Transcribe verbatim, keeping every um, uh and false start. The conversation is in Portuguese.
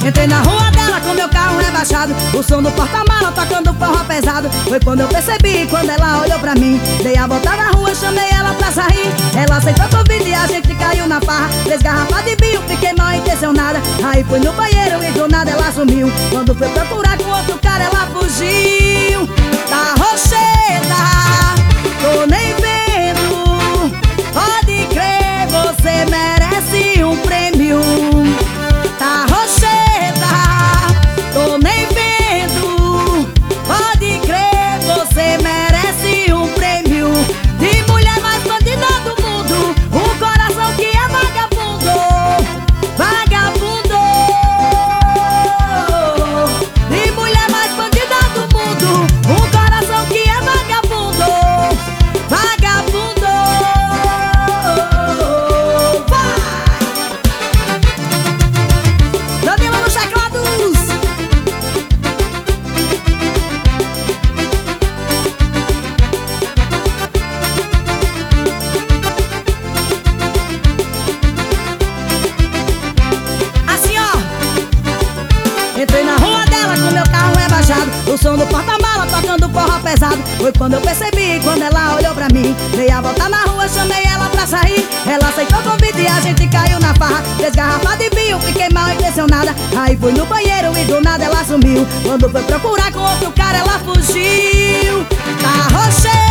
Entrei na rua dela com meu carro rebaixado, o som do porta-mala tocando forró pesado. Foi quando eu percebi, quando ela olhou pra mim. Dei a volta na rua, chamei ela pra sair. Ela aceitou o convite e a gente caiu na farra. Três garrafas de vinho, fiquei mal intencionada. Aí fui no banheiro e do nada ela sumiu. Quando foi procurar com outro cara ela fugiu. Tá rocheda, tô nem vendo. Pode crer, você merece um prêmio. Tá rocheda, tô nem vendo. Pode crer, você merece um prêmio. De mulher mais bandida do mundo, um coração que é vagabundo. Vagabundo. De mulher mais bandida do mundo, um coração que é vagabundo. Vagabundo. Vai! Danilo nos teclados. Assim, ó. Entrei na rua dela com meu carro rebaixado, o som do porta-mala tocando forró pesado. Foi quando eu percebi, quando ela olhou pra mim. Dei a volta na rua, chamei ela pra sair. Ela aceitou o convite e a gente caiu na farra. Três garrafas de vinho, fiquei mal intencionada. Aí fui no banheiro e do nada ela sumiu. Quando foi procurar com outro cara ela fugiu. Tá rochedo.